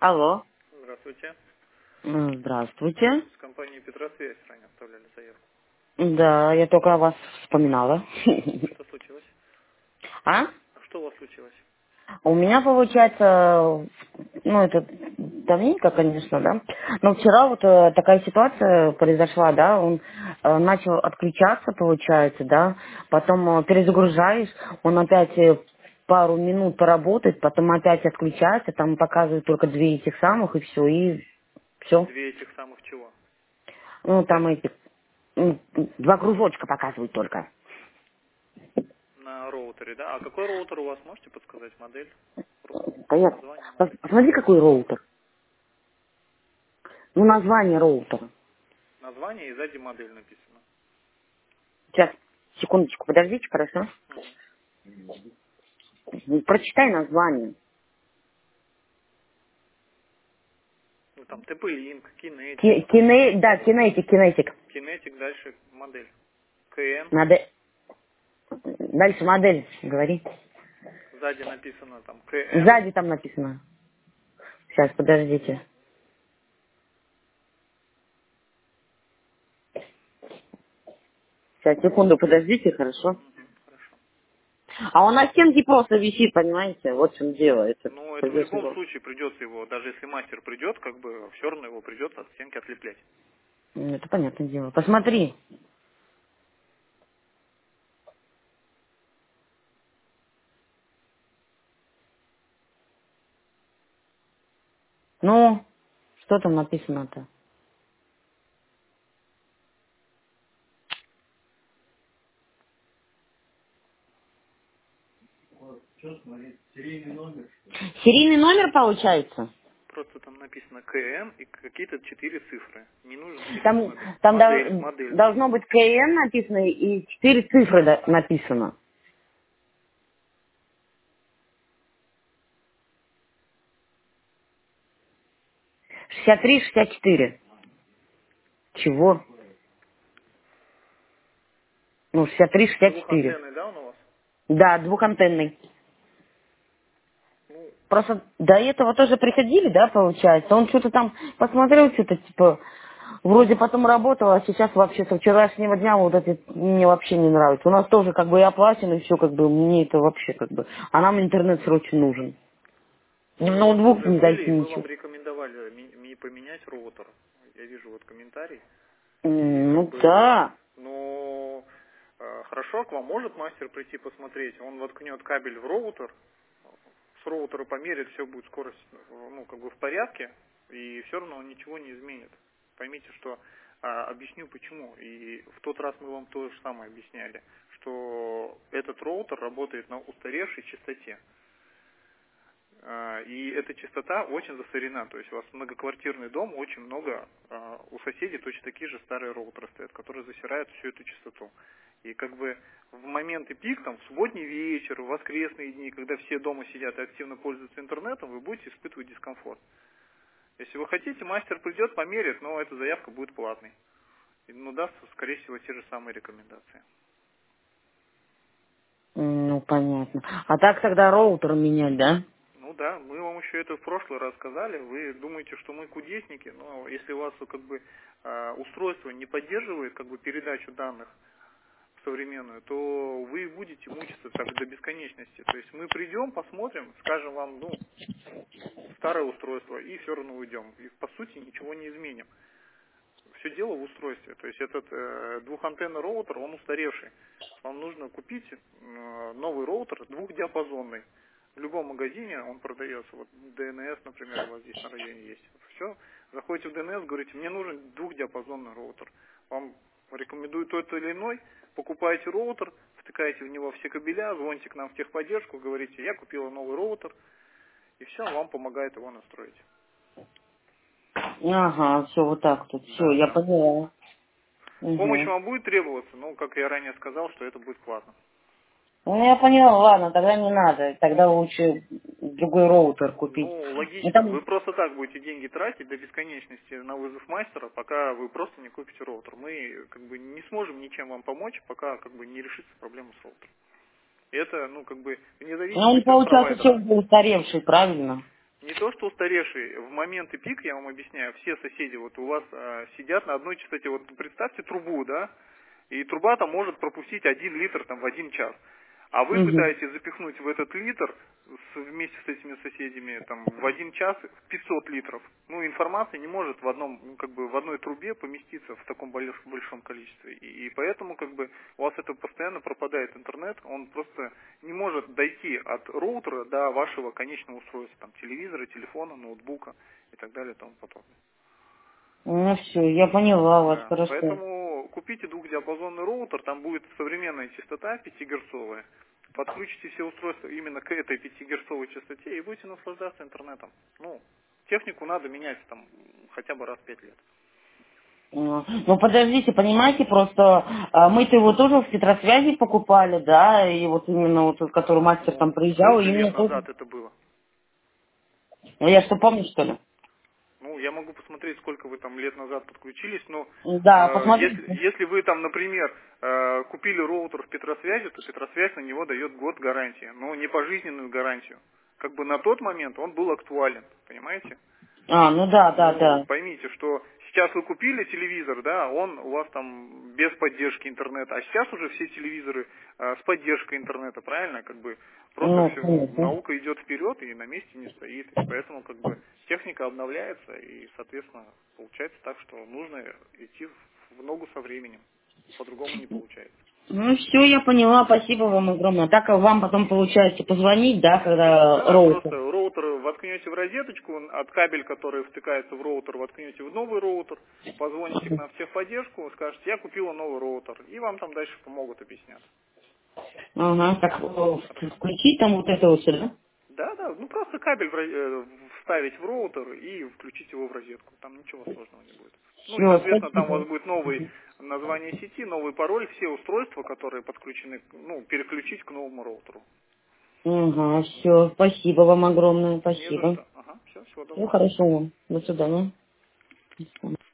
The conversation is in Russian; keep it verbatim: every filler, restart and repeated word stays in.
Алло. Здравствуйте. М, Здравствуйте. С компанией Петросвязь ранее оставляли заявку. Да, я только о вас вспоминала. Что случилось? А? А что у вас случилось? У меня получается, ну это давненько, конечно, да. Но вчера вот э, такая ситуация произошла, да. Он э, начал отключаться, получается, да. Потом э, перезагружаешь, он опять э, пару минут поработает, потом опять отключается, там показывает только две этих самых и все, и все. Две этих самых чего? Ну там эти м, два кружочка показывают только. На роутере, да? А какой роутер у вас, можете подсказать? Модель? Понятно. Название, Пос- модель? Посмотри, какой роутер. Ну, название роутера. Название и сзади модель написано. Сейчас, секундочку, подождите, хорошо? Мгм. Ну, прочитай название. Ну там TP-Link, Kinetic, Ки- кине- Да, кинетик, кинетик. Kinetic, дальше модель. КН, Надо... Дальше модель, говори. сзади написано там КН. Сзади там написано. Сейчас, подождите. Сейчас, секунду, подождите, хорошо? Мгм, хорошо. А он на стенке просто висит, понимаете? Вот в чем дело. Это Ну, это в придётся любом его- случае придется его, даже если мастер придет, как бы все равно его придется от стенки отлеплять. Ну, это понятное дело. Посмотри. Ну, что там написано-то? Серийный номер получается? Просто там написано КН и какие-то четыре цифры. Не нужен серийный Там, номер. там Модель, дол- модель должно нужна. быть КН написано и четыре цифры да- написано. шестьдесят три, шестьдесят четыре. Чего? Ну, шестьдесят три, шестьдесят четыре. Двухантенный, да, он у вас? Да, двухантенный. Ну, Просто до этого тоже приходили, да, получается? Он что-то там посмотрел, что-то типа, вроде потом работал, а сейчас вообще со вчерашнего дня вот это мне вообще не нравится. У нас тоже как бы и оплачено, и все как бы, мне это вообще как бы, а нам интернет срочно нужен. Ни в ну, у вас ноутбук уже не были, зайти, и мы вам ничего. рекомендовали ми- ми- поменять роутер. Я вижу вот комментарий. И М, как Ну бы, да. ну, э, хорошо, к вам может мастер прийти посмотреть. Он воткнет кабель в роутер, с роутера померит, все будет скорость, э, ну, как бы в порядке, и все равно он ничего не изменит. Поймите, что а, объясню почему. И в тот раз мы вам то же самое объясняли, что этот роутер работает на устаревшей частоте. А, И эта частота очень засорена, то есть у вас многоквартирный дом, очень много, а, у соседей точно такие же старые роутеры стоят, которые засирают всю эту частоту. И как бы в моменты пик, там, в субботний вечер, в воскресные дни, когда все дома сидят и активно пользуются интернетом, вы будете испытывать дискомфорт. Если вы хотите, мастер придет, померит, но эта заявка будет платной. И, ну, даст, скорее всего, те же самые рекомендации. М, Ну, понятно. А так тогда роутер менять, да? Ну да, мы вам еще это в прошлый раз сказали. Вы думаете, что мы кудесники, но если у вас как бы э, устройство не поддерживает как бы передачу данных в современную, то вы будете мучиться так до бесконечности. То есть мы придем, посмотрим, скажем вам, ну, старое устройство, и все равно уйдем. И по сути ничего не изменим. Все дело в устройстве. То есть этот э, двухантенный роутер, он устаревший. Вам нужно купить э, новый роутер двухдиапазонный. В любом магазине он продается. Вот ДНС, например, у вас здесь на районе есть. Все. Заходите в ДНС, говорите, мне нужен двухдиапазонный роутер. Вам рекомендуют тот или иной. Покупаете роутер, втыкаете в него все кабеля, звоните к нам в техподдержку, говорите, я купила новый роутер. И все, он вам помогает его настроить. Ага, все вот так тут. Все, Да, я да. поняла. Помощь Угу. вам будет требоваться, но, как я ранее сказал, что это будет платно. Ну, я поняла, ладно, тогда не надо. Тогда лучше другой роутер купить. Ну, Ну, логично. Вы там, просто так будете деньги тратить до бесконечности на вызов мастера, пока вы просто не купите роутер. Мы как бы не сможем ничем вам помочь, пока как бы не решится проблема с роутером. И это, ну, как бы вне ну, он зависимости от получается провайдера. все устаревший, правильно? Не то, что устаревший, в моменты пик, я вам объясняю, все соседи вот у вас э, сидят на одной частоте. Вот представьте трубу, да, и труба там может пропустить один литр там в один час. А вы Угу. пытаетесь запихнуть в этот литр с- вместе с этими соседями там в один час пятьсот литров. Ну, информация не может в одном, ну, как бы в одной трубе поместиться в таком больш- большом количестве. И, и поэтому как бы у вас это постоянно пропадает интернет, он просто не может дойти от роутера до вашего конечного устройства, там телевизора, телефона, ноутбука и так далее и тому подобное. Ну все, я поняла вас, Да, хорошо. поэтому купите двухдиапазонный роутер, там будет современная частота пятигерцовая. Подключите все устройства именно к этой пятигерцовой частоте и будете наслаждаться интернетом. Ну, технику надо менять там хотя бы раз в пять лет. А, Ну подождите, понимаете, просто а, мы-то его тоже в Петросвязи покупали, да, и вот именно вот тот, который мастер там Ну, приезжал, сколько именно лет тоже. назад это было? Ну я что, помню, что ли? Ну, я могу посмотреть, сколько вы там лет назад подключились, но Да, э, если, посмотрите. если вы там, например, э, купили роутер в Петросвязи, то Петросвязь на него дает год гарантии, но не пожизненную гарантию. Как бы на тот момент он был актуален, понимаете? А, ну да, да, Ну, да. поймите, что сейчас вы купили телевизор, да, он у вас там без поддержки интернета, а сейчас уже все телевизоры э, с поддержкой интернета, правильно? Как бы просто Ну, все, конечно. наука идет вперед и на месте не стоит, и поэтому как бы техника обновляется, и, соответственно, получается так, что нужно идти в в ногу со временем, по-другому не получается. Ну все, я поняла, спасибо вам огромное. Так а вам потом получается позвонить, да, когда Да, роутер. просто роутер воткнете в розеточку, от кабель, который втыкается в роутер, воткнете в новый роутер, позвоните к нам в техподдержку, скажете, я купила новый роутер, и вам там дальше помогут объяснять. Ага, так э, Хорошо? включить там вот это вот все, да? Да, да, ну просто кабель в роз- э, вставить в роутер и включить его в розетку, там ничего сложного не будет. Ну и, Все, соответственно, там у спасибо. вас будет новый название сети, новый пароль, все устройства, которые подключены, ну, переключить к новому роутеру. Ага, все, спасибо вам огромное, Не за спасибо. что. Ага, все, всего Всего доброго. хорошего вам. До свидания.